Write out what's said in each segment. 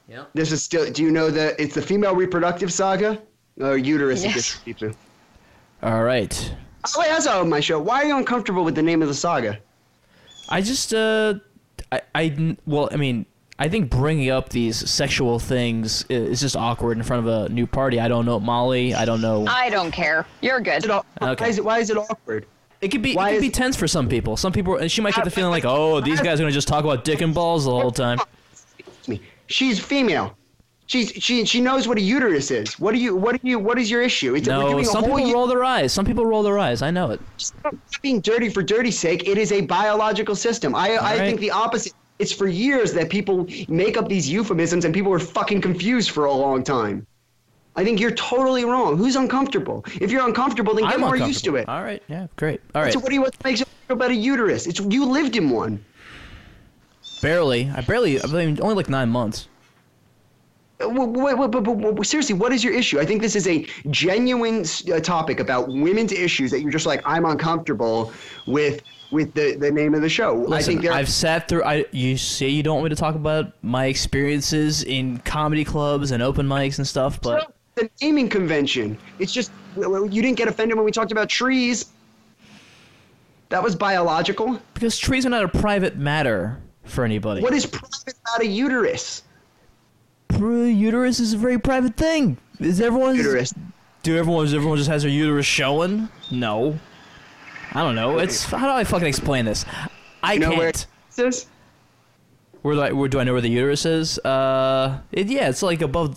Yeah. This is still. Do you know that it's the female reproductive saga or uterus edition? All right. Oh, wait, that's on my show. Why are you uncomfortable with the name of the saga? I just I think bringing up these sexual things is just awkward in front of a new party. I don't know Molly. I don't know. I don't care. You're good. Okay. Why is it awkward? It could be tense for some people. Some people, and she might get the feeling like, oh, these guys are gonna just talk about dick and balls the whole time. She's female. She knows what a uterus is. What is your issue? Some people roll their eyes. Some people roll their eyes. I know it. Stop being dirty for dirty's sake. It is a biological system. I think the opposite. It's for years that people make up these euphemisms and people were fucking confused for a long time. I think you're totally wrong. Who's uncomfortable? If you're uncomfortable, then get more used to it. All right. Yeah. Great. All right. So what makes you feel about a uterus? You lived in one. Barely. I mean, only like 9 months. Wait, seriously, what is your issue? I think this is a genuine topic about women's issues that you're just like, I'm uncomfortable with the name of the show. Listen, I've sat through. You say you don't want me to talk about my experiences in comedy clubs and open mics and stuff, but the naming convention. It's just you didn't get offended when we talked about trees. That was biological. Because trees are not a private matter for anybody. What is private about a uterus? Uterus is a very private thing. Is everyone's uterus? Everyone just has their uterus showing? No. I don't know. How do I fucking explain this? I can't. Where it is? Do I know where the uterus is? It's like above.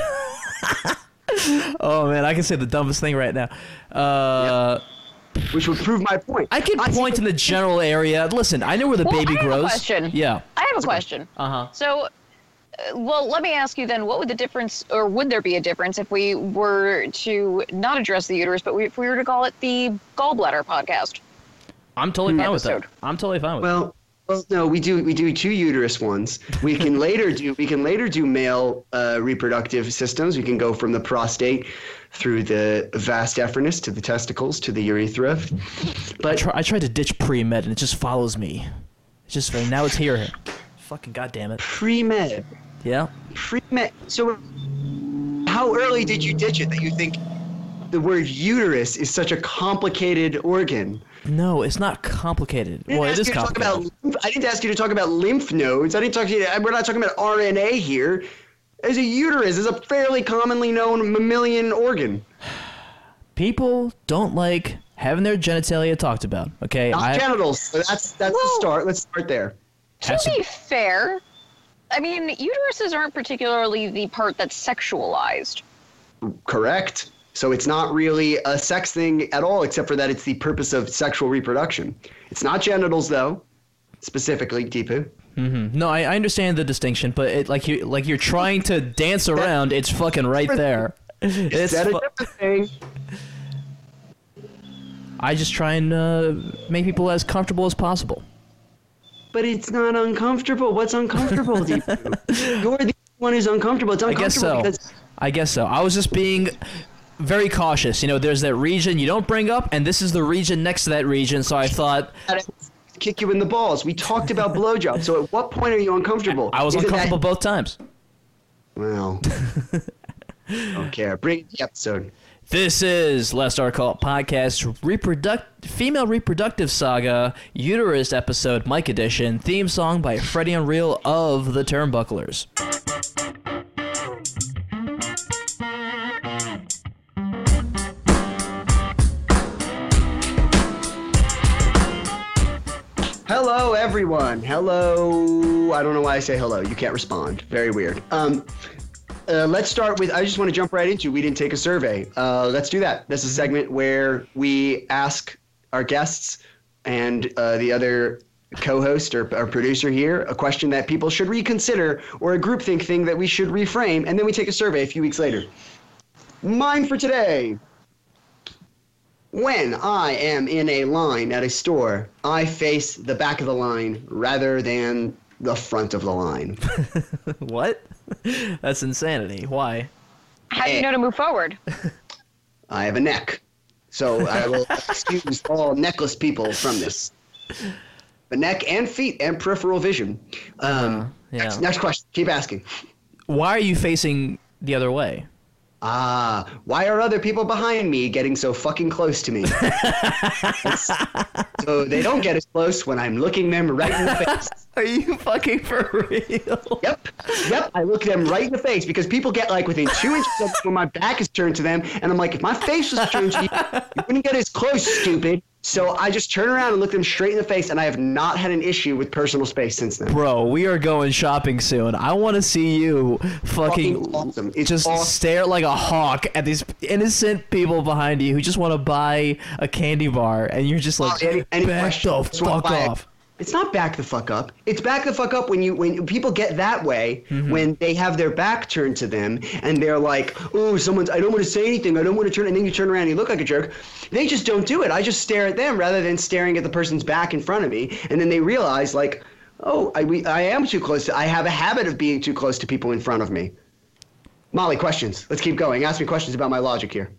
Oh man, I can say the dumbest thing right now. Which would prove my point. I can point in the general area. Listen, I know where the baby grows. I have a question. Yeah. I have a question. So, let me ask you then, what would the difference, or would there be a difference if we were to not address the uterus, but if we were to call it the gallbladder podcast? I'm totally fine with that. I'm totally fine with that. Well, no, we do 2 uterus ones. We can later do male reproductive systems. We can go from the prostate through the vas deferens to the testicles to the urethra. But I tried to ditch pre-med and it just follows me. It's just now it's here. Fucking goddamn it. Pre-med. Yeah. Pre-med. So, how early did you ditch it that you think the word uterus is such a complicated organ? No, it's not complicated. Well, it is complicated. I didn't ask you to talk about lymph nodes. I didn't talk to you. We're not talking about RNA here. As a uterus is a fairly commonly known mammalian organ. People don't like having their genitalia talked about. Okay. Genitals. So that's the start. Let's start there. To be fair, I mean, uteruses aren't particularly the part that's sexualized. Correct. So it's not really a sex thing at all, except for that it's the purpose of sexual reproduction. It's not genitals, though, specifically, Deepu. Mm-hmm. No, I understand the distinction, but you're trying to dance around. It's fucking right there. It's a different thing. I just try and make people as comfortable as possible. But it's not uncomfortable. What's uncomfortable, Deepu? You're the one who's uncomfortable. It's uncomfortable. I guess so. I was just being very cautious. You know, there's that region you don't bring up, and this is the region next to that region, so I thought... Kick you in the balls. We talked about blowjobs, so at what point are you uncomfortable? I was uncomfortable both times. Well, don't care. Bring the episode. This is Last Our Call Podcast Female Reproductive Saga Uterus Episode Mike Edition. Theme song by Freddie Unreal of the Turnbucklers. Hello, everyone. Hello. I don't know why I say hello. You can't respond. Very weird. Let's start with, I just want to jump right into, we didn't take a survey. Let's do that. This is a segment where we ask our guests and the other co-host or producer here a question that people should reconsider or a groupthink thing that we should reframe, and then we take a survey a few weeks later. Mine for today. When I am in a line at a store, I face the back of the line rather than the front of the line. What? That's insanity. Why? How do you know to move forward? I have a neck. So I will excuse all necklace people from this. But neck and feet and peripheral vision. Yeah. Next question. Keep asking. why are you facing the other way? Why are other people behind me getting so fucking close to me? So they don't get as close when I'm looking them right in the face. Are you fucking for real? Yep. I look them right in the face because people get like within 2 inches of when my back is turned to them, and I'm like, if my face was turned to you wouldn't get as close, stupid. So I just turn around and look them straight in the face, and I have not had an issue with personal space since then. Bro, we are going shopping soon. I want to see you fucking awesome. stare like a hawk at these innocent people behind you who just want to buy a candy bar, and you're just like, back the fuck off. It's not back the fuck up. It's back the fuck up when people get that way, when they have their back turned to them and they're like, oh, I don't want to say anything. I don't want to turn, and then you turn around and you look like a jerk. They just don't do it. I just stare at them rather than staring at the person's back in front of me. And then they realize like, oh, I am too close. I have a habit of being too close to people in front of me. Molly, questions. Let's keep going. Ask me questions about my logic here.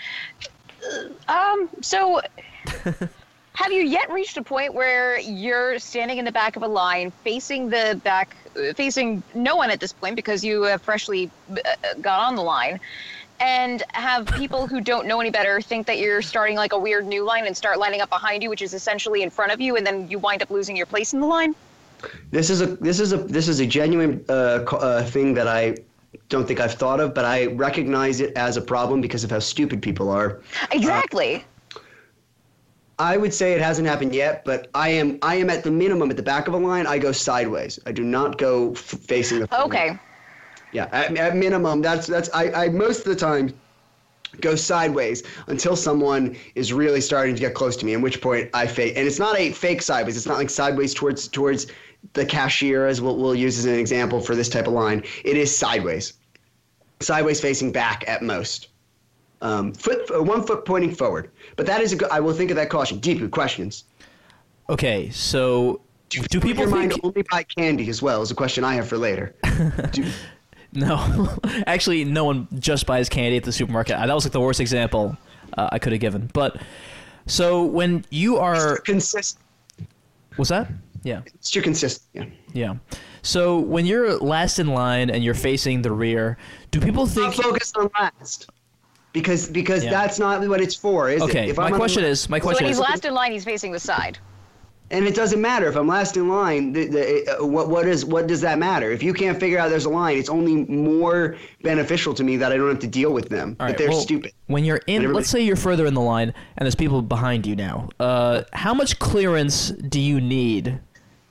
So... Have you yet reached a point where you're standing in the back of a line, facing no one at this point because you have freshly got on the line, and have people who don't know any better think that you're starting like a weird new line and start lining up behind you, which is essentially in front of you, and then you wind up losing your place in the line? This is a genuine thing that I don't think I've thought of, but I recognize it as a problem because of how stupid people are. Exactly. I would say it hasn't happened yet, but I am at the minimum at the back of a line. I go sideways. I do not go facing the front. Okay. Yeah, at minimum, that's I most of the time go sideways until someone is really starting to get close to me, at which point I fake. And it's not a fake sideways. It's not like sideways towards the cashier, as we'll use as an example for this type of line. It is sideways facing back at most. 1 foot pointing forward. But that is I will think of that caution. Deepu, questions. Okay, so do people your think... mind only buy candy as well is a question I have for later. No. Actually, no one just buys candy at the supermarket. That was like the worst example I could have given. But so when you are consistent. What's that? Yeah. It's too consistent. Yeah. Yeah. So when you're last in line and you're facing the rear, do people think... Not focused on last. Because that's not what it's for, is it? Okay, my question is... So when he's last in line, he's facing the side. And it doesn't matter if I'm last in line. What does that matter? If you can't figure out there's a line, it's only more beneficial to me that I don't have to deal with them. All right, but they're stupid. When you're in, let's say you're further in the line and there's people behind you now. How much clearance do you need?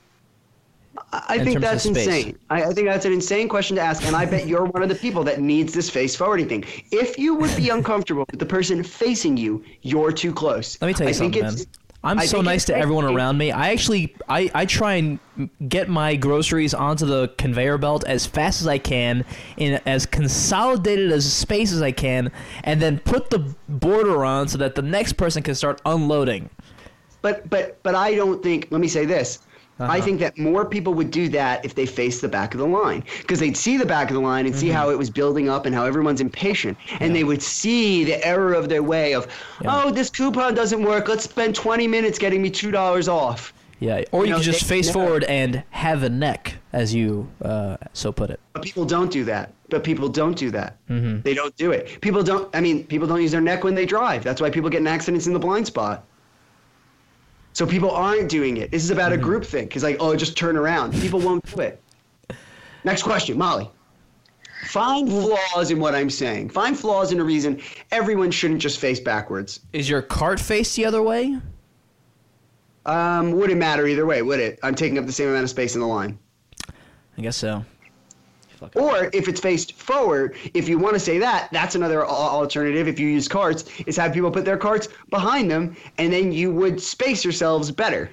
I think that's insane. I think that's an insane question to ask, and I bet you're one of the people that needs this face-forwarding thing. If you would be uncomfortable with the person facing you, you're too close. Let me tell you something, man. I'm so nice to everyone around me. I actually try and get my groceries onto the conveyor belt as fast as I can, in as consolidated as space as I can, and then put the border on so that the next person can start unloading. But I don't think. Let me say this. I think that more people would do that if they faced the back of the line, because they'd see the back of the line and see how it was building up and how everyone's impatient, and they would see the error of their way of, oh, this coupon doesn't work. Let's spend 20 minutes getting me $2 off. Yeah, or you could just face forward and have a neck, as you so put it. But people don't do that. They don't do it. People don't use their neck when they drive. That's why people get in accidents in the blind spot. So people aren't doing it. This is about a group thing. Because just turn around. People won't do it. Next question, Molly. Find flaws in what I'm saying. Find flaws in a reason everyone shouldn't just face backwards. Is your cart faced the other way? Wouldn't matter either way, would it? I'm taking up the same amount of space in the line. I guess so. Or if it's faced forward, if you want to say that, that's another alternative. If you use carts, is have people put their carts behind them, and then you would space yourselves better.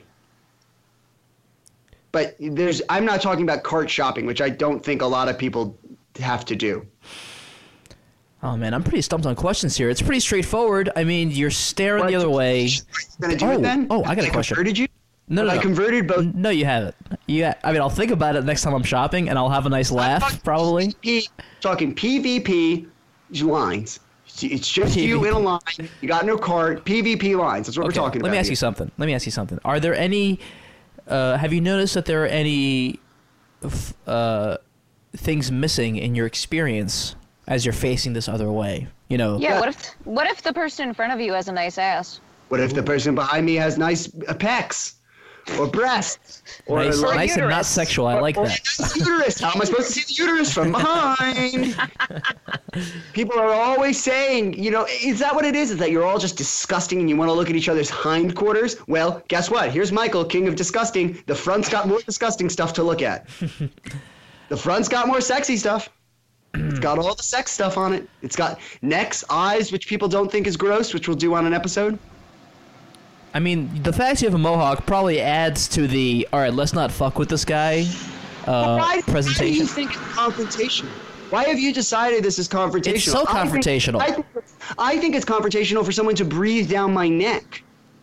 But I'm not talking about cart shopping, which I don't think a lot of people have to do. Oh man, I'm pretty stumped on questions here. It's pretty straightforward. I mean, you're staring the other way. Gonna do it then? Oh, I got a question. Converted you? No. I converted both. No, you haven't. I'll think about it next time I'm shopping, and I'll have a nice laugh, probably. Talking PvP lines. It's just you in a line. You got no cart. PvP lines. That's what we're talking about. Let me ask you something. Are there any... have you noticed that there are any things missing in your experience as you're facing this other way. You know. Yeah. What if the person in front of you has a nice ass? What if the person behind me has nice pecs or breasts or nice and not sexual? I like that. Nice uterus. How am I supposed to see the uterus from behind? People are always saying, you know, is that what it is? Is that you're all just disgusting and you want to look at each other's hindquarters? Well, guess what? Here's Michael, king of disgusting. The front's got more disgusting stuff to look at. The front's got more sexy stuff. It's got all the sex stuff on it. It's got necks, eyes, which people don't think is gross, which we'll do on an episode. I mean, the fact you have a mohawk probably adds to the, all right, let's not fuck with this guy presentation. Why do you think it's confrontational? Why have you decided this is confrontational? It's so confrontational. I think it's confrontational for someone to breathe down my neck.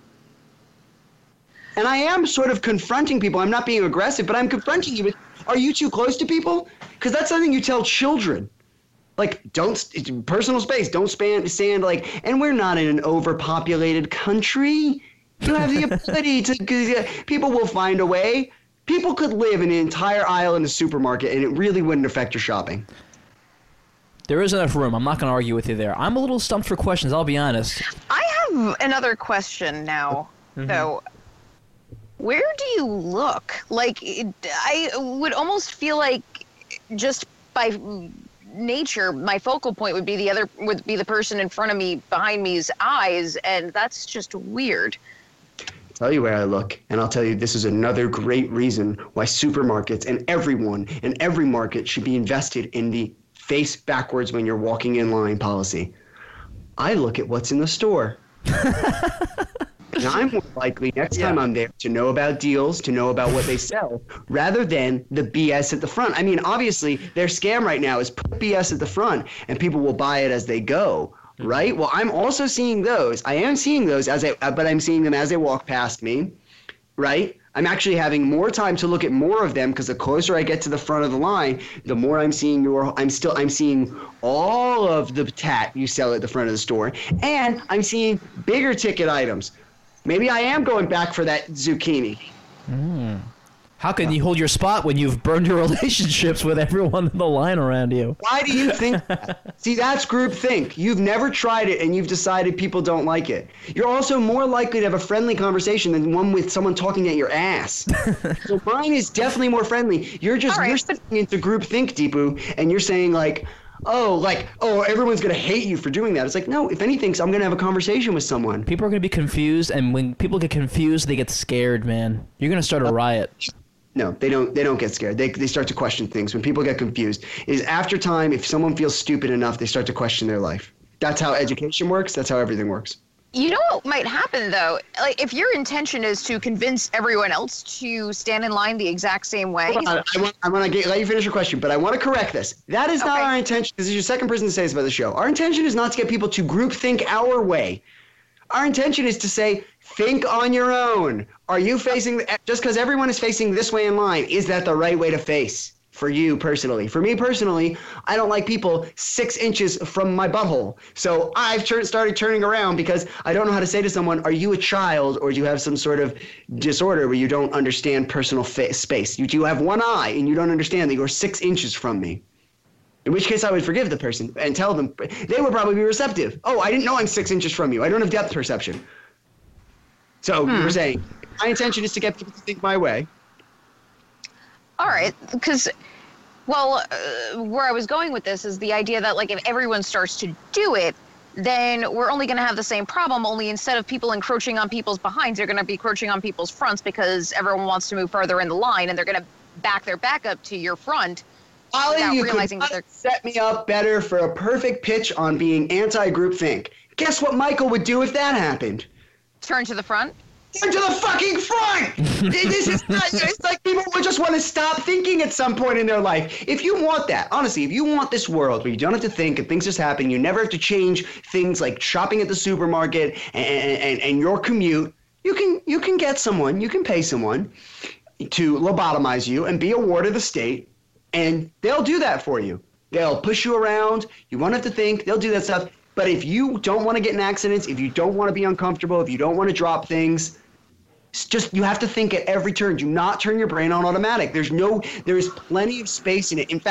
And I am sort of confronting people. I'm not being aggressive, but I'm confronting you with, are you too close to people? Because that's something you tell children. Like, don't, personal space, don't stand, like, and we're not in an overpopulated country. You have the ability to, people will find a way. People could live in an entire aisle in a supermarket and it really wouldn't affect your shopping. There is enough room. I'm not going to argue with you there. I'm a little stumped for questions, I'll be honest. I have another question now, though. Where do you look? Like, I would almost feel like just by nature, my focal point would be the person in front of me, behind me's eyes, and that's just weird. I'll tell you where I look, and I'll tell you this is another great reason why supermarkets and everyone in every market should be invested in the face backwards when you're walking in line policy. I look at what's in the store. And I'm more likely next time I'm there to know about deals, to know about what they sell, rather than the BS at the front. I mean, obviously, their scam right now is put BS at the front, and people will buy it as they go, right? Well, I'm also seeing those. I am seeing those but I'm seeing them as they walk past me, right? I'm actually having more time to look at more of them because the closer I get to the front of the line, the more I'm seeing I'm seeing all of the tat you sell at the front of the store, and I'm seeing bigger ticket items. Maybe I am going back for that zucchini. How can you hold your spot when you've burned your relationships with everyone in the line around you? Why do you think that? See, that's groupthink. You've never tried it and you've decided people don't like it. You're also more likely to have a friendly conversation than one with someone talking at your ass. So mine is definitely more friendly. You're sitting into groupthink, Deepu, and you're saying like, oh, everyone's going to hate you for doing that. It's like, no, if anything, I'm going to have a conversation with someone. People are going to be confused, and when people get confused, they get scared, man. You're going to start a riot. No, they don't get scared. They start to question things. When people get confused, is after time, if someone feels stupid enough, they start to question their life. That's how education works. That's how everything works. You know what might happen, though? Like, if your intention is to convince everyone else to stand in line the exact same way. I want to let you finish your question, but I want to correct this. That is not our intention. This is your second person to say this about the show. Our intention is not to get people to group think our way. Our intention is to say, think on your own. Are you facing, just because everyone is facing this way in line, is that the right way to face? For you personally. For me personally, I don't like people 6 inches from my butthole. So I've started turning around because I don't know how to say to someone, are you a child or do you have some sort of disorder where you don't understand personal space? You have one eye and you don't understand that you're 6 inches from me. In which case I would forgive the person and tell them, they would probably be receptive. Oh, I didn't know I'm 6 inches from you. I don't have depth perception. So you were saying, my intention is to get people to think my way. All right, because, well, where I was going with this is the idea that, like, if everyone starts to do it, then we're only going to have the same problem, only instead of people encroaching on people's behinds, they're going to be encroaching on people's fronts because everyone wants to move further in the line, and they're going to back their back up to your front. Ollie, you could set me up better for a perfect pitch on being anti-groupthink. Guess what Michael would do if that happened? Turn to the front? Turn to the fucking front! This is not, it's like people would just want to stop thinking at some point in their life. If you want that, honestly, if you want this world where you don't have to think and things just happen, you never have to change things like shopping at the supermarket and your commute, you can get someone, you can pay someone to lobotomize you and be a ward of the state, and they'll do that for you. They'll push you around, you won't have to think, they'll do that stuff. But if you don't want to get in accidents, if you don't want to be uncomfortable, if you don't want to drop things, it's just, you have to think at every turn. Do not turn your brain on automatic. There is plenty of space in it. In fact,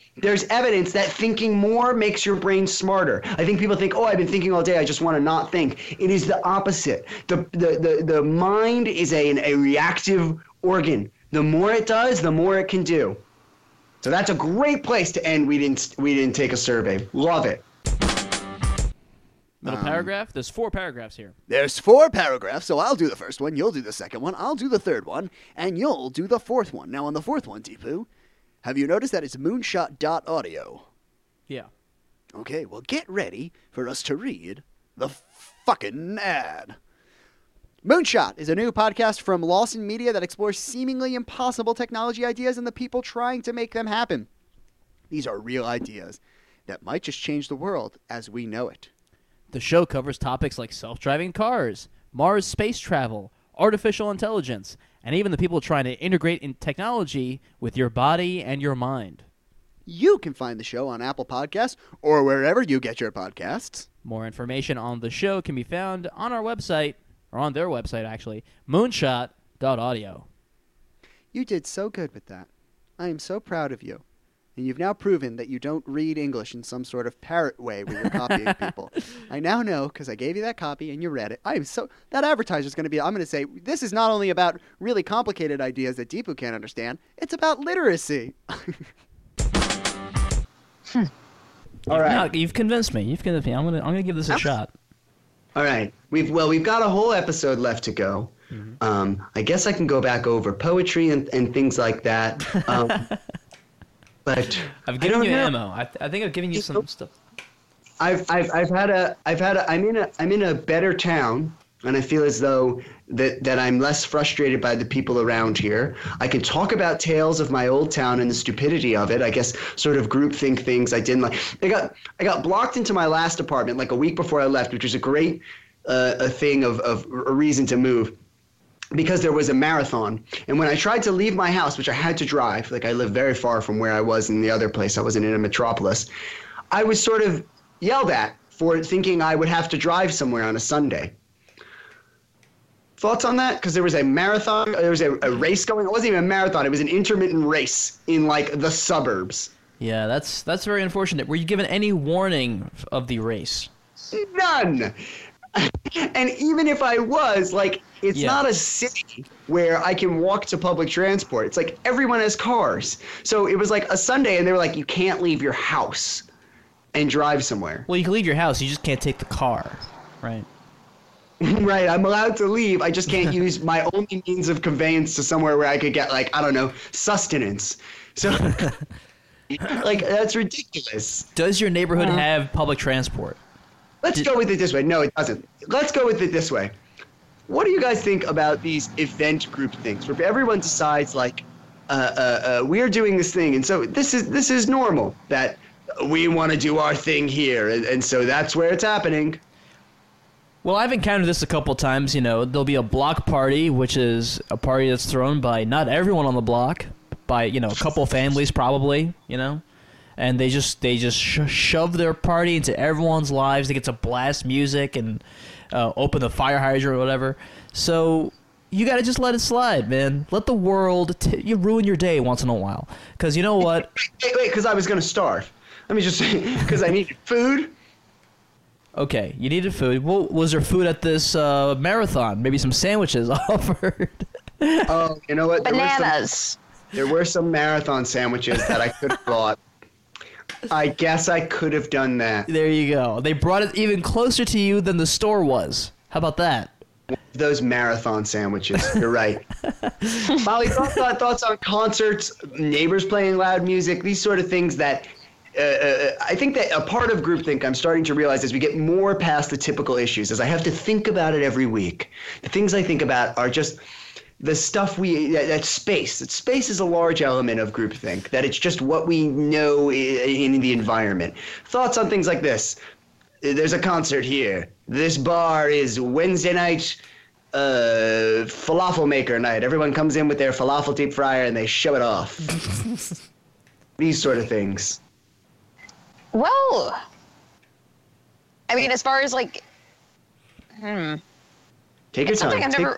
there's evidence that thinking more makes your brain smarter. I think people think, oh, I've been thinking all day, I just want to not think. It is the opposite. The mind is a reactive organ. The more it does, the more it can do. So that's a great place to end. We didn't take a survey. Love it. Middle paragraph? There's 4 paragraphs here. There's 4 paragraphs, so I'll do the first one, you'll do the second one, I'll do the third one, and you'll do the fourth one. Now, on the fourth one, Deepu, have you noticed that it's moonshot.audio? Yeah. Okay, well, get ready for us to read the fucking ad. Moonshot is a new podcast from Lawson Media that explores seemingly impossible technology ideas and the people trying to make them happen. These are real ideas that might just change the world as we know it. The show covers topics like self-driving cars, Mars space travel, artificial intelligence, and even the people trying to integrate in technology with your body and your mind. You can find the show on Apple Podcasts or wherever you get your podcasts. More information on the show can be found on our website, or on their website actually, moonshot.audio. You did so good with that. I am so proud of you. And you've now proven that you don't read English in some sort of parrot way when you're copying people. I now know, because I gave you that copy and you read it. That advertiser's going to be, I'm going to say, this is not only about really complicated ideas that Deepu can't understand, it's about literacy. All right. No, you've convinced me. I'm gonna give this a shot. All right. We've got a whole episode left to go. Mm-hmm. I guess I can go back over poetry and things like that. But I've given you ammo. I think I've given you some stuff. I'm in a better town, and I feel as though that I'm less frustrated by the people around here. I can talk about tales of my old town and the stupidity of it. I guess sort of groupthink things I didn't like. I got blocked into my last apartment like a week before I left, which was a great thing of a reason to move. Because there was a marathon. And when I tried to leave my house, which I had to drive, like I live very far from where I was in the other place, I wasn't in a metropolis, I was sort of yelled at for thinking I would have to drive somewhere on a Sunday. Thoughts on that? Because there was a marathon, there was a race going. It wasn't even a marathon, it was an intermittent race in like the suburbs. Yeah, that's very unfortunate. Were you given any warning of the race? None. And even if I was, like, it's not a city where I can walk to public transport. It's like everyone has cars. So it was like a Sunday, and they were like, you can't leave your house and drive somewhere. Well, you can leave your house. You just can't take the car, right? Right. I'm allowed to leave. I just can't use my only means of conveyance to somewhere where I could get, like, I don't know, sustenance. So, like, that's ridiculous. Does your neighborhood have public transport? Let's go with it this way. No, it doesn't. Let's go with it this way. What do you guys think about these event group things where everyone decides like, we're doing this thing, and so this is normal that we want to do our thing here, and so that's where it's happening. Well, I've encountered this a couple times. You know, there'll be a block party, which is a party that's thrown by not everyone on the block, by a couple families probably. And they just shove their party into everyone's lives. They get to blast music and open the fire hydrant or whatever. So you got to just let it slide, man. Let the world you ruin your day once in a while. Because you know what? Wait, because I was going to starve. Let me just say, because I needed food. Okay, you needed food. Well, was there food at this marathon? Maybe some sandwiches offered. Oh, you know what? Bananas. There were some marathon sandwiches that I could have bought. I guess I could have done that. There you go. They brought it even closer to you than the store was. How about that? Those marathon sandwiches. You're right. Molly, thoughts on concerts, neighbors playing loud music, these sort of things that I think that a part of groupthink I'm starting to realize as we get more past the typical issues, as I have to think about it every week. The things I think about are just the stuff that space. That space is a large element of groupthink, that it's just what we know in the environment. Thoughts on things like this. There's a concert here. This bar is Wednesday night falafel maker night. Everyone comes in with their falafel deep fryer and they show it off. These sort of things. Well, I mean, as far as like, Take your time.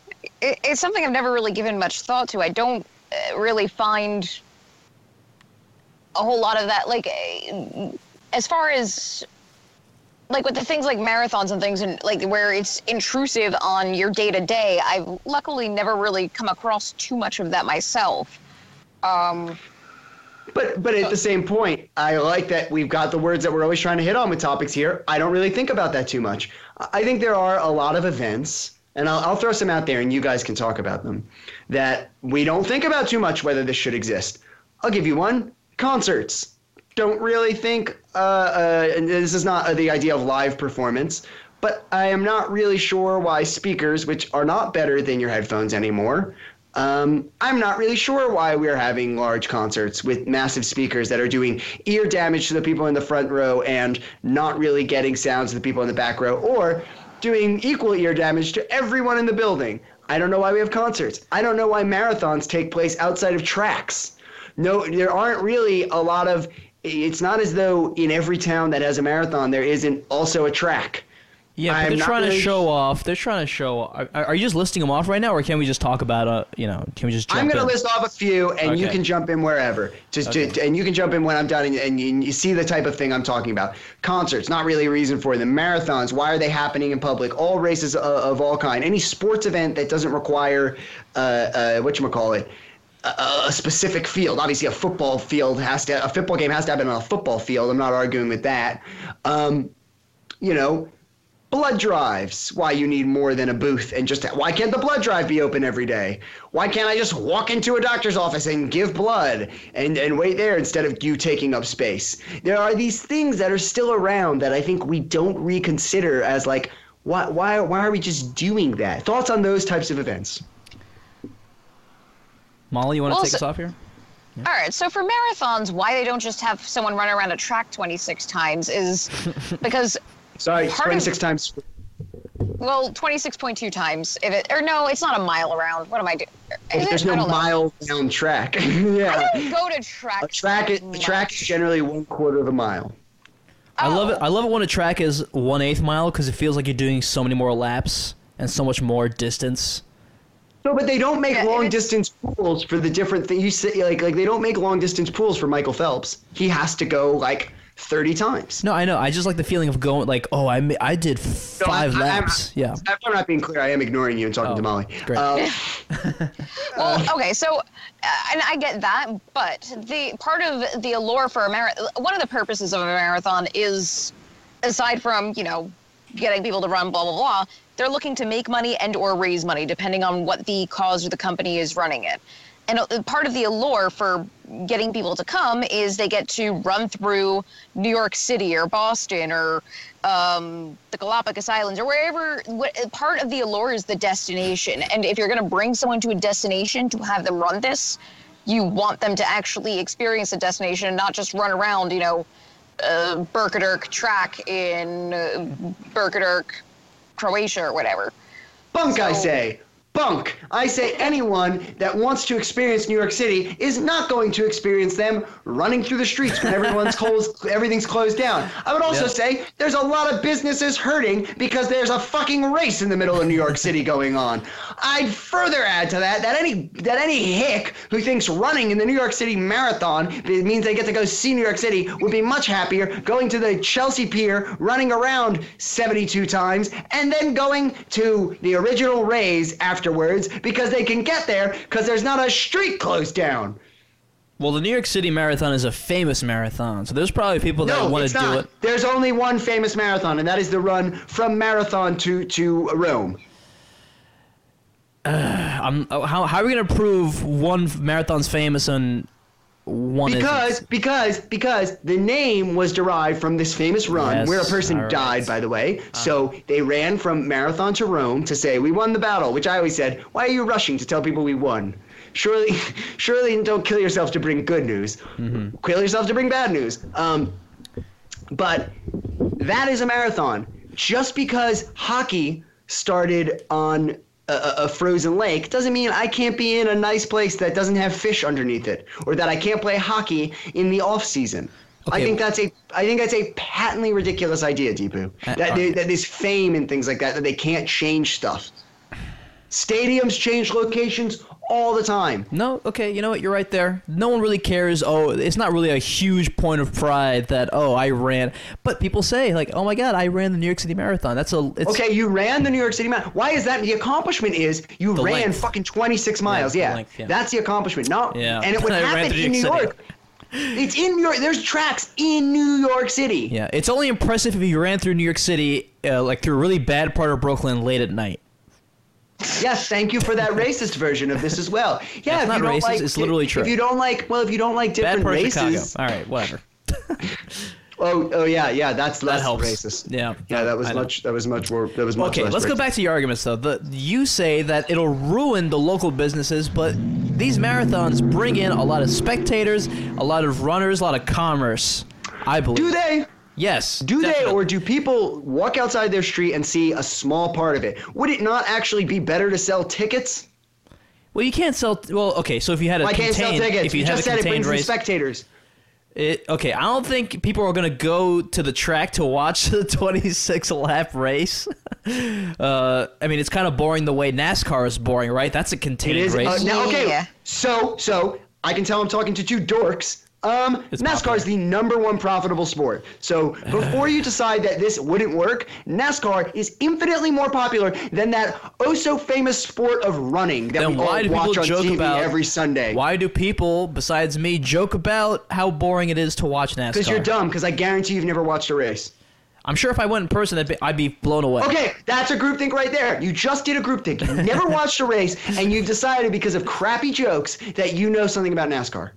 It's something I've never really given much thought to. I don't really find a whole lot of that, like, as far as, like, with the things like marathons and things, and like where it's intrusive on your day to day, I've luckily never really come across too much of that myself. But at the same point, I like that we've got the words that we're always trying to hit on with topics here. I don't really think about that too much. I think there are a lot of events, and I'll throw some out there and you guys can talk about them, that we don't think about too much whether this should exist. I'll give you one. Concerts. Don't really think, and this is not the idea of live performance, but I am not really sure why speakers, which are not better than your headphones anymore, I'm not really sure why we're having large concerts with massive speakers that are doing ear damage to the people in the front row and not really getting sounds to the people in the back row, or doing equal ear damage to everyone in the building. I don't know why we have concerts. I don't know why marathons take place outside of tracks. No, there aren't really a lot of, it's not as though in every town that has a marathon there isn't also a track. Yeah, but they're trying to show off. They're trying to show. Are you just listing them off right now, or can we just talk about can we just jump I'm going to in? list off a few, and you can jump in wherever. And you can jump in when I'm done, and you see the type of thing I'm talking about. Concerts, not really a reason for them. Marathons, why are they happening in public? All races of all kind. Any sports event that doesn't require whatchamacallit, a specific field. Obviously, a football game has to happen on a football field. I'm not arguing with that. Blood drives, why you need more than a booth, and why can't the blood drive be open every day? Why can't I just walk into a doctor's office and give blood and wait there instead of you taking up space? There are these things that are still around that I think we don't reconsider as like, why are we just doing that? Thoughts on those types of events? Molly, you want to take us off here? Yeah. All right, so for marathons, why they don't just have someone run around a track 26 times is because... Sorry, 26 times. Well, 26.2 times. No, it's not a mile around. What am I doing? There's no mile down track. Yeah. I don't go to track. The track is generally 1/4 of a mile. I love it. I love it when a track is 1/8 mile because it feels like you're doing so many more laps and so much more distance. No, but they don't make long distance pools for the different things. You say like they don't make long distance pools for Michael Phelps. He has to go like 30 times. No, I know. I just like the feeling of going like, I did 5 laps. Yeah. If I'm not being clear, I am ignoring you and talking to Molly. Great. Well, okay, so, and I get that, but the part of the allure for a marathon, one of the purposes of a marathon is, aside from, getting people to run, blah, blah, blah, they're looking to make money and or raise money, depending on what the cause or the company is running it. And part of the allure for getting people to come is they get to run through New York City or Boston or the Galapagos Islands or wherever. Part of the allure is the destination. And if you're going to bring someone to a destination to have them run this, you want them to actually experience the destination and not just run around, Birkirk track in Birkirk, Croatia or whatever. Bunk, I say. Bunk. I say anyone that wants to experience New York City is not going to experience them running through the streets when everything's closed down. I would also say there's a lot of businesses hurting because there's a fucking race in the middle of New York City going on. I'd further add to that any hick who thinks running in the New York City Marathon means they get to go see New York City would be much happier going to the Chelsea Pier, running around 72 times, and then going to the original Rays afterwards because they can get there because there's not a street closed down. Well, the New York City Marathon is a famous marathon, so there's probably people that want to do it. There's only one famous marathon, and that is the run from Marathon to Rome. How are we going to prove one marathon's famous and one isn't? Because the name was derived from this famous run where a person died, by the way. So they ran from Marathon to Rome to say, we won the battle, which I always said, why are you rushing to tell people we won? Surely don't kill yourself to bring good news. Mm-hmm. Kill yourself to bring bad news. But that is a marathon. Just because hockey started on a frozen lake doesn't mean I can't be in a nice place that doesn't have fish underneath it, or that I can't play hockey in the off season. Okay. I think that's a patently ridiculous idea, Deepu. That there's fame and things like that they can't change stuff. Stadiums change locations all the time. No, okay, you know what? You're right there. No one really cares. Oh, it's not really a huge point of pride that, oh, I ran. But people say, like, oh my God, I ran the New York City Marathon. Okay, you ran the New York City Marathon. Why is that? The accomplishment is you ran length. fucking 26 miles. Yeah, the length, yeah. That's the accomplishment. No, Yeah. And it would I ran happen through in New New York York. It's in New York. There's tracks in New York City. Yeah, it's only impressive if you ran through New York City, like through a really bad part of Brooklyn late at night. Yes, thank you for that racist version of this as well. Yeah, It's not racist, it's literally true. If you don't like Bad different part of races. Chicago. All right, whatever. Oh yeah, that's less helps. racist. Yeah. Yeah, that was I know. much more. Okay, less let's go racist. back to your arguments, though. You say that it'll ruin the local businesses, but these marathons bring in a lot of spectators, a lot of runners, a lot of commerce, I believe. Do they? Yes. Do they, definitely. or do people walk outside their street and see a small part of it? Would it not actually be better to sell tickets? Well, you can't sell... Well, okay, so if you had a I can't sell contained... tickets. If you You had just a said it contained brings in race... spectators. Okay, I don't think people are going to go to the track to watch the 26-lap race. I mean, it's kind of boring the way NASCAR is boring, right? That's a contained It is. race. Now, okay, Yeah. so I can tell I'm talking to two dorks. NASCAR popular. is the #1 profitable sport. So before you decide that this wouldn't work, NASCAR is infinitely more popular than that oh-so-famous sport of running that Then we all why do people watch on joke TV about every Sunday. Why do people, besides me, joke about how boring it is to watch NASCAR? Because you're dumb, because I guarantee you've never watched a race. I'm sure if I went in person, I'd be blown away. Okay, that's a groupthink right there. You just did a groupthink. You never watched a race, and you've decided because of crappy jokes that you know something about NASCAR.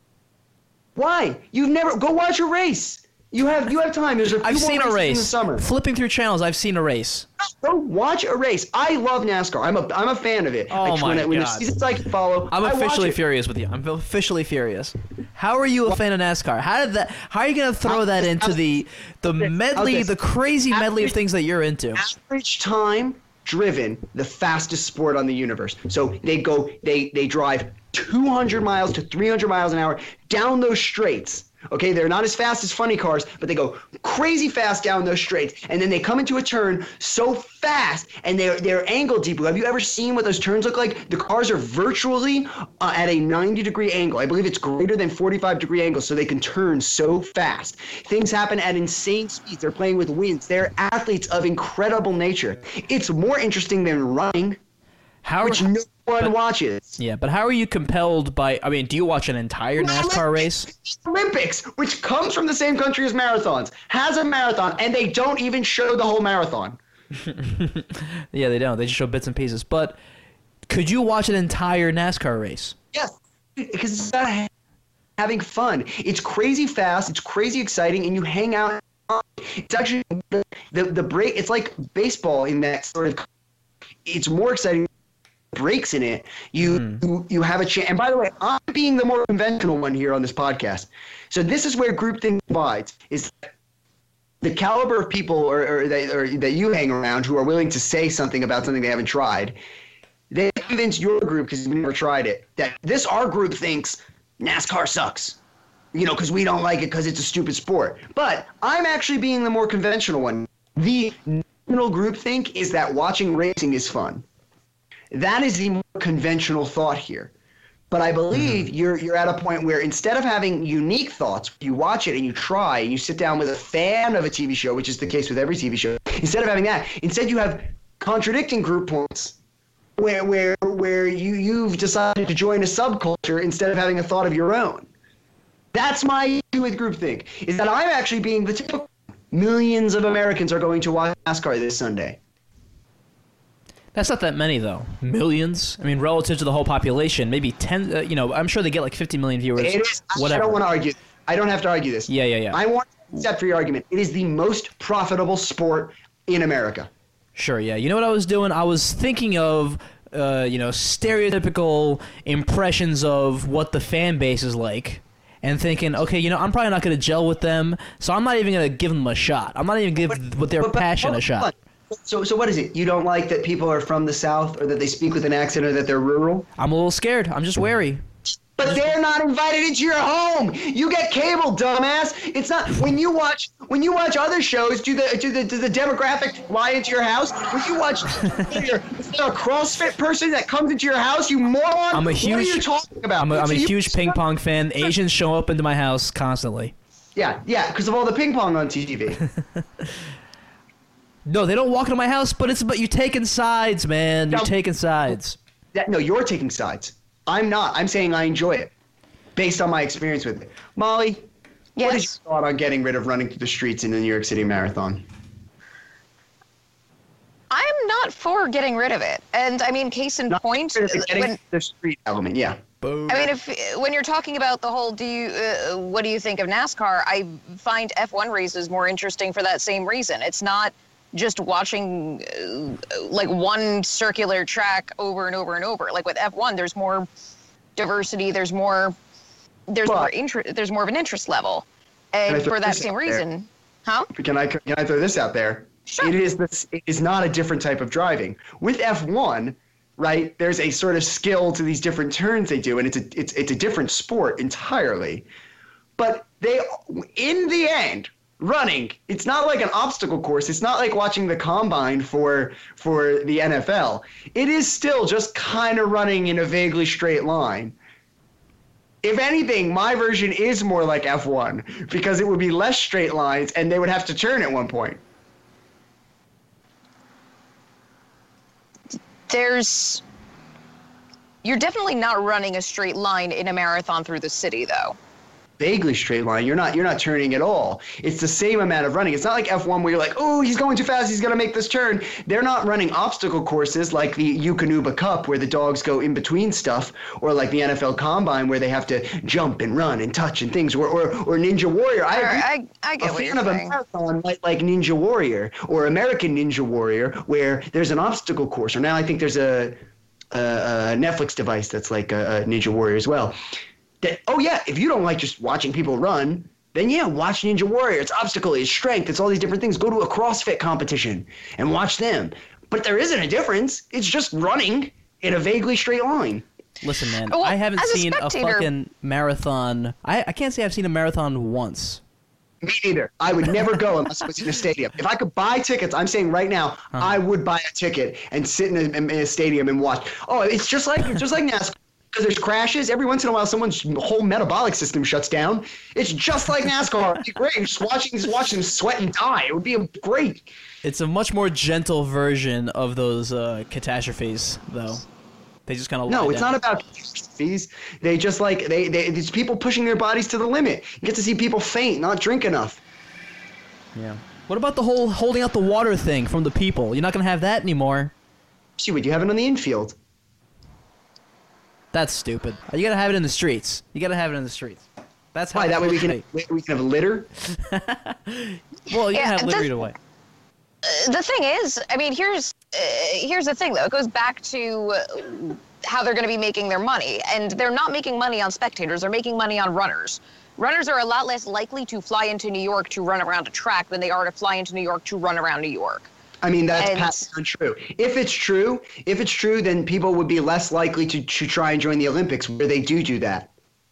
Why? You've never go watch a race. You have time. There's a few I've more seen a races in the race. summer. Flipping through channels, I've seen a race. Go watch a race. I love NASCAR. I'm a fan of it. Oh my when the God. seasons I can follow, I'm I watch officially it. furious with you. I'm officially furious. How are you a fan of NASCAR? How are you going to throw that into the medley, the crazy medley of things that you're into? Average time driven, the fastest sport on the universe. So they drive 200 miles to 300 miles an hour down those straights. Okay, they're not as fast as funny cars, but they go crazy fast down those straights, and then they come into a turn so fast, and they're angled deeply. Have you ever seen what those turns look like? The cars are virtually at a 90-degree angle. I believe it's greater than 45-degree angle, so they can turn so fast. Things happen at insane speeds. They're playing with winds. They're athletes of incredible nature. It's more interesting than running, which no one watches. Yeah, but how are you compelled by... I mean, do you watch an entire NASCAR race? Olympics, which comes from the same country as marathons, has a marathon, and they don't even show the whole marathon. Yeah, they don't. They just show bits and pieces. But could you watch an entire NASCAR race? Yes, because it's about having fun. It's crazy fast. It's crazy exciting, and you hang out. It's actually the break. It's like baseball in that sort of. It's more exciting. Breaks in it. You have a chance. And by the way, I'm being the more conventional one here on this podcast. So this is where groupthink divides. Is the caliber of people or that you hang around who are willing to say something about something they haven't tried. They convince your group because you've never tried it that our group thinks NASCAR sucks. Because we don't like it because it's a stupid sport. But I'm actually being the more conventional one. The normal groupthink is that watching racing is fun. That is the more conventional thought here. But I believe you're at a point where instead of having unique thoughts, you watch it and you try and you sit down with a fan of a TV show, which is the case with every TV show. Instead of having that, you have contradicting group points where you've decided to join a subculture instead of having a thought of your own. That's my issue with groupthink, is that I'm actually being the typical. Millions of Americans are going to watch NASCAR this Sunday. That's not that many, though. Millions? I mean, relative to the whole population, maybe 10, I'm sure they get like 50 million viewers. It is. Whatever. I don't want to argue. I don't have to argue this. Yeah. I want to accept for your argument. It is the most profitable sport in America. Sure, yeah. You know what I was doing? I was thinking of, stereotypical impressions of what the fan base is like. And thinking, okay, I'm probably not going to gel with them, so I'm not even going to give them a shot. I'm not even going to give their passion a shot. So what is it? You don't like that people are from the South or that they speak with an accent or that they're rural? I'm a little scared. I'm just wary. But they're not invited into your home. You get cable, dumbass. It's not when you watch other shows. Does the demographic fly into your house? When you watch, is there a CrossFit person that comes into your house? You moron. What are you talking about? I'm a huge ping pong fan. Asians show up into my house constantly. Yeah, because of all the ping pong on TV. No, they don't walk into my house, but you're taking sides, man. You're taking sides. No, you're taking sides. I'm not. I'm saying I enjoy it based on my experience with it. Molly, Yes. what is your thought on getting rid of running through the streets in the New York City Marathon? I'm not for getting rid of it. And I mean, case in point, Getting the street element, yeah. Boom. I mean, when you're talking about the whole, what do you think of NASCAR? I find F1 races more interesting for that same reason. It's not just watching like one circular track over and over and over. Like with F1, there's more diversity. There's more of an interest level, and for that same reason, Can I throw this out there? Sure. It is not a different type of driving. With F1, right? There's a sort of skill to these different turns they do, and it's a different sport entirely. But in the end, running, it's not like an obstacle course. It's not like watching the combine for the NFL. It is still just kind of running in a vaguely straight line. If anything, my version is more like F1 because it would be less straight lines and they would have to turn at one point. You're definitely not running a straight line in a marathon through the city, though. Vaguely straight line. You're not turning at all. It's the same amount of running. It's not like F1 where you're like, oh, he's going too fast, he's going to make this turn. They're not running obstacle courses like the Eukanuba Cup where the dogs go in between stuff, or like the NFL Combine where they have to jump and run and touch and things, or Ninja Warrior. I get what you're saying. A fan of a marathon like Ninja Warrior or American Ninja Warrior where there's an obstacle course, or now I think there's a Netflix device that's like a Ninja Warrior as well. If you don't like just watching people run, then watch Ninja Warrior. It's obstacle, it's strength, it's all these different things. Go to a CrossFit competition and watch them. But there isn't a difference. It's just running in a vaguely straight line. Listen, man, Well, I haven't as a seen a spectator- fucking marathon. I can't say I've seen a marathon once. Me neither. I would never go unless it was in a stadium. If I could buy tickets, I'm saying right now, I would buy a ticket and sit in a stadium and watch. Oh, it's just like NASCAR. Because there's crashes. Every once in a while, someone's whole metabolic system shuts down. It's just like NASCAR. It'd be great. Just watch them sweat and die. It would be great. It's a much more gentle version of those catastrophes, though. They just kind of No, it's not about catastrophes. They just like it's people pushing their bodies to the limit. You get to see people faint, not drink enough. Yeah. What about the whole holding out the water thing from the people? You're not gonna have that anymore. See, would you have it on the infield? That's stupid. You gotta have it in the streets. That's how. Why? That way we can have litter. Well, you can have litter the- either way. The thing is, I mean, here's the thing, though. It goes back to how they're going to be making their money. And they're not making money on spectators. They're making money on runners. Runners are a lot less likely to fly into New York to run around a track than they are to fly into New York to run around New York. I mean, that's untrue. If it's true, then people would be less likely to try and join the Olympics where they do that.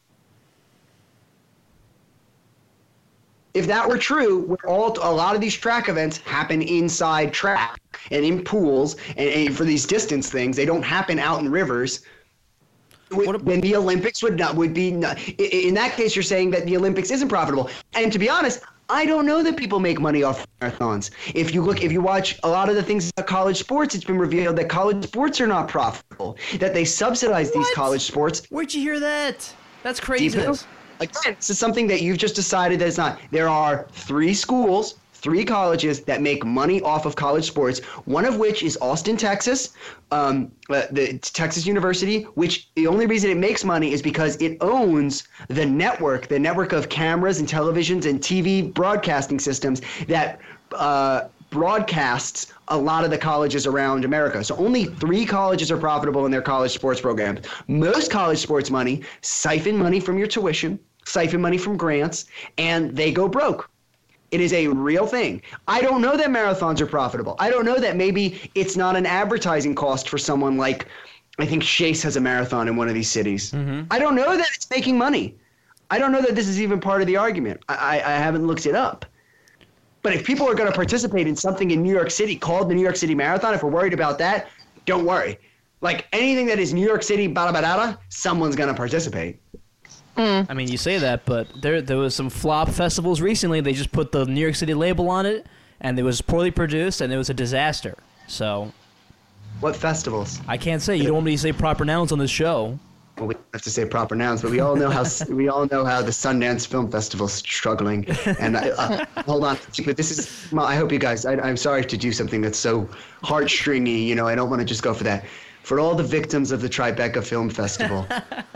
If that were true, a lot of these track events happen inside track and in pools, and for these distance things, they don't happen out in rivers. Then the Olympics would be. In that case, you're saying that the Olympics isn't profitable. And to be honest, I don't know that people make money off marathons. If you watch a lot of the things about college sports, it's been revealed that college sports are not profitable. That they subsidize these college sports. Where'd you hear that? That's crazy. Again, this is something that you've just decided that it's not. There are 3 colleges that make money off of college sports, one of which is Austin, Texas, the Texas University, which the only reason it makes money is because it owns the network of cameras and televisions and TV broadcasting systems that broadcasts a lot of the colleges around America. So only 3 colleges are profitable in their college sports programs. Most college sports money siphon money from your tuition, siphon money from grants, and they go broke. It is a real thing. I don't know that marathons are profitable. I don't know that maybe it's not an advertising cost for someone like I think Chase has a marathon in one of these cities. Mm-hmm. I don't know that it's making money. I don't know that this is even part of the argument. I haven't looked it up. But if people are going to participate in something in New York City called the New York City Marathon, if we're worried about that, don't worry. Like anything that is New York City, someone's going to participate. I mean, you say that, but there was some flop festivals recently. They just put the New York City label on it, and it was poorly produced, and it was a disaster. So What festivals? I can't say. You don't want me to say proper nouns on this show. Well, we have to say proper nouns, but we all know how the Sundance Film Festival's struggling. And hold on, but this is. Well, I hope you guys. I'm sorry to do something that's so heartstringy. You know, I don't want to just go for that. For all the victims of the Tribeca Film Festival,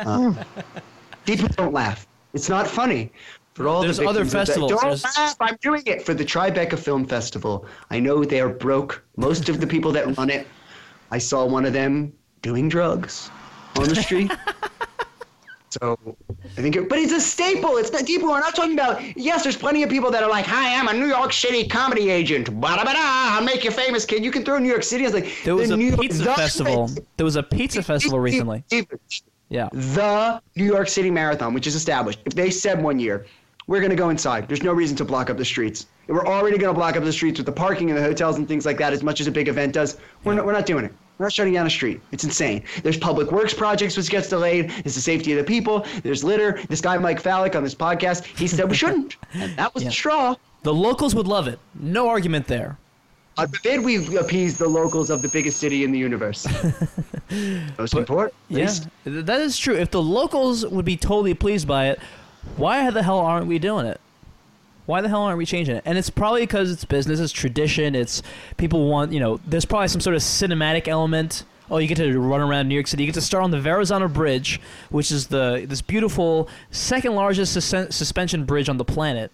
people don't laugh. It's not funny. For all There's the other victims of festivals. don't laugh. I'm doing it for the Tribeca Film Festival. I know they are broke. Most of the people that run it, I saw one of them doing drugs on the street. So I think, but it's a staple. It's not people are not talking about. Yes, there's plenty of people that are like, "Hi, I'm a New York City comedy agent. Bada bada, I'll make you famous, kid." You can throw New York City as like There was the a New pizza York, festival. There was a pizza festival recently. Yeah. The New York City Marathon, which is established. If they said one year, we're going to go inside. There's no reason to block up the streets. We're already going to block up the streets with the parking and the hotels and things like that as much as a big event does. We're not doing it. We're not shutting down a street. It's insane. There's public works projects which gets delayed. There's the safety of the people. There's litter. This guy, Mike Fallick, on this podcast, he said we shouldn't. And that was the straw. The locals would love it. No argument there. I forbid we appease the locals of the biggest city in the universe. Most important. Yeah, that is true. If the locals would be totally pleased by it, why the hell aren't we doing it? Why the hell aren't we changing it? And it's probably because it's business, it's tradition, it's people want, there's probably some sort of cinematic element. Oh, you get to run around New York City. You get to start on the Verrazano Bridge, which is this beautiful second largest suspension bridge on the planet.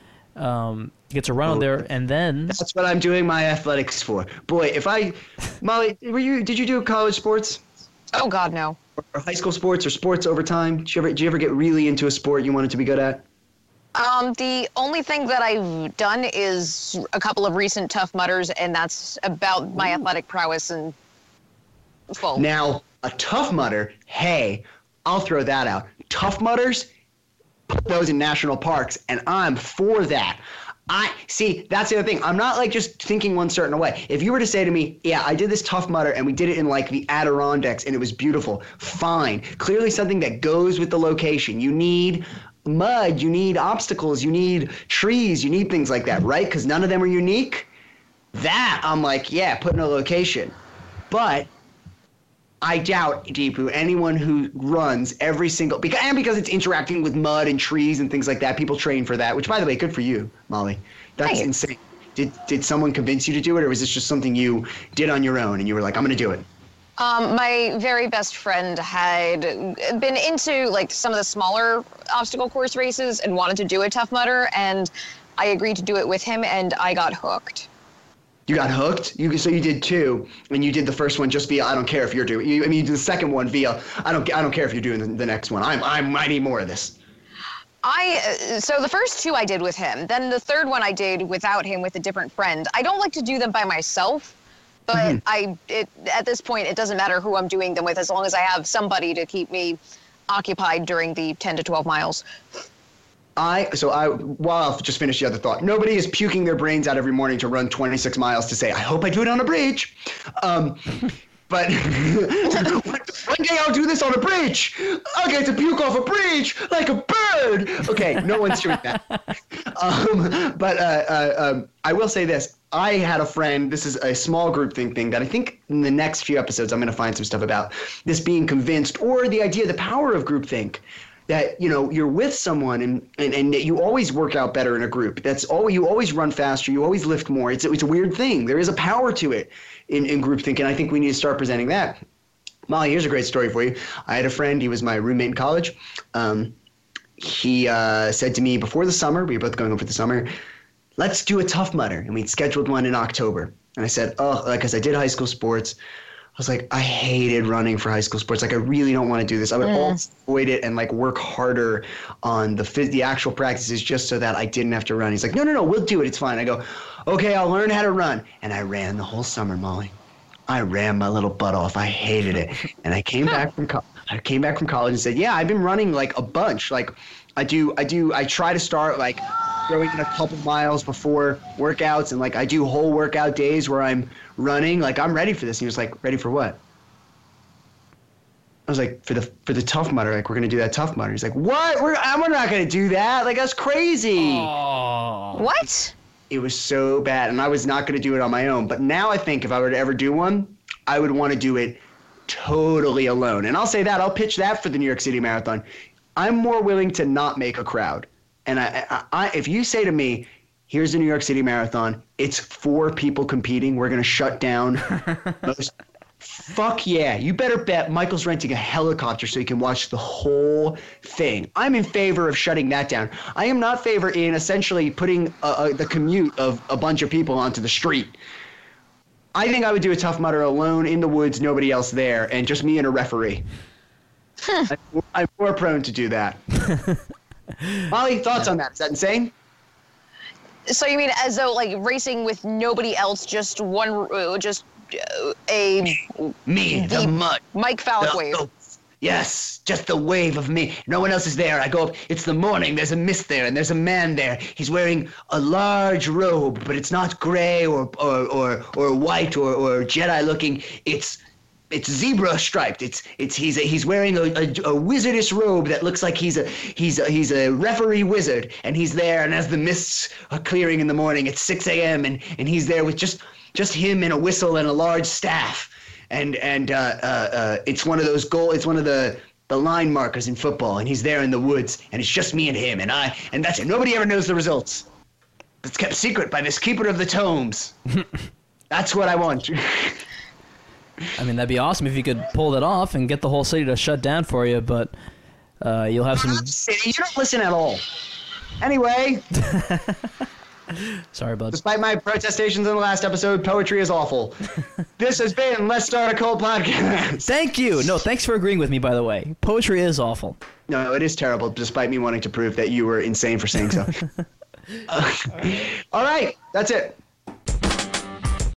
You get to run on there, and then that's what I'm doing my athletics for. Boy, Molly, did you do college sports? Oh God, no. Or high school sports or sports over time? Did you ever get really into a sport you wanted to be good at? The only thing that I've done is a couple of recent Tough Mudders, and that's about my athletic prowess and full. Now, a Tough Mudder, hey, I'll throw that out. Tough Mudders, put those in national parks, and I'm for that. See, that's the other thing. I'm not like just thinking one certain way. If you were to say to me, yeah, I did this Tough Mudder and we did it in like the Adirondacks and it was beautiful, fine. Clearly something that goes with the location. You need mud, you need obstacles, you need trees, you need things like that, right? Because none of them are unique. That, I'm like, yeah, put in a location. But I doubt, Deepu, anyone who runs every single because it's interacting with mud and trees and things like that. People train for that, which, by the way, good for you, Molly. That's insane. Did someone convince you to do it, or was this just something you did on your own and you were like, I'm going to do it? My very best friend had been into like some of the smaller obstacle course races and wanted to do a Tough Mudder, and I agreed to do it with him, and I got hooked. You got hooked? So you did two, and you did the first one just via I don't care if you're doing. You did the second one via I don't care if you're doing the next one. I need more of this. So the first two I did with him. Then the third one I did without him with a different friend. I don't like to do them by myself, but at this point it doesn't matter who I'm doing them with as long as I have somebody to keep me occupied during the 10 to 12 miles. I'll just finish the other thought. Nobody is puking their brains out every morning to run 26 miles to say, I hope I do it on a bridge. But one day I'll do this on a bridge. I'll get to puke off a bridge like a bird. Okay, no one's doing that. I will say this. I had a friend, this is a small group thing that I think in the next few episodes I'm going to find some stuff about this being convinced or the idea, the power of groupthink. That, you're with someone and you always work out better in a group. You always run faster. You always lift more. It's a weird thing. There is a power to it in groupthink, and I think we need to start presenting that. Molly, here's a great story for you. I had a friend. He was my roommate in college. He said to me before the summer, we were both going over the summer, let's do a Tough Mudder. And we'd scheduled one in October. And I said, because I did high school sports. I was like, I hated running for high school sports. Like, I really don't want to do this. I would always avoid it and, work harder on the actual practices just so that I didn't have to run. He's like, no, we'll do it. It's fine. I go, okay, I'll learn how to run. And I ran the whole summer, Molly. I ran my little butt off. I hated it. And I came back from college and said, yeah, I've been running like a bunch. Like I try to start like going in a couple miles before workouts, and like I do whole workout days where I'm running. Like I'm ready for this. And he was like, ready for what? I was like, for the Tough Mudder. Like we're gonna do that Tough Mudder. He's like, what? We're not gonna do that. Like that's crazy. Oh. What? It was so bad, and I was not going to do it on my own. But now I think if I were to ever do one, I would want to do it totally alone. And I'll say that. I'll pitch that for the New York City Marathon. I'm more willing to not make a crowd. And I if you say to me, here's the New York City Marathon, it's 4 people competing, we're going to shut down most – fuck yeah. You better bet Michael's renting a helicopter so he can watch the whole thing. I'm in favor of shutting that down. I am not favor in essentially putting the commute of a bunch of people onto the street. I think I would do a Tough Mudder alone in the woods, nobody else there, and just me and a referee. I'm more prone to do that. Molly, thoughts on that? Is that insane? So you mean as though like racing with nobody else, just me, the mud. Mike Falk wave. Yes, just the wave of me. No one else is there. I go up. It's the morning. There's a mist there, and there's a man there. He's wearing a large robe, but it's not gray or white or Jedi looking. It's zebra striped. He's wearing a wizardess robe that looks like he's a referee wizard, and he's there. And as the mists are clearing in the morning, it's 6 a.m. and he's there with just him and a whistle and a large staff. And it's one of those it's one of the line markers in football, and he's there in the woods, and it's just me and him, and that's it. Nobody ever knows the results. It's kept secret by this keeper of the tomes. That's what I want. I mean, that'd be awesome if you could pull that off and get the whole city to shut down for you, but you'll have some... City, you don't listen at all. Anyway... Sorry, bud. Despite my protestations in the last episode, poetry is awful. This has been Let's Start a Cult Podcast. Thank you. No, thanks for agreeing with me, by the way. Poetry is awful. No, it is terrible, despite me wanting to prove that you were insane for saying so. All right, that's it.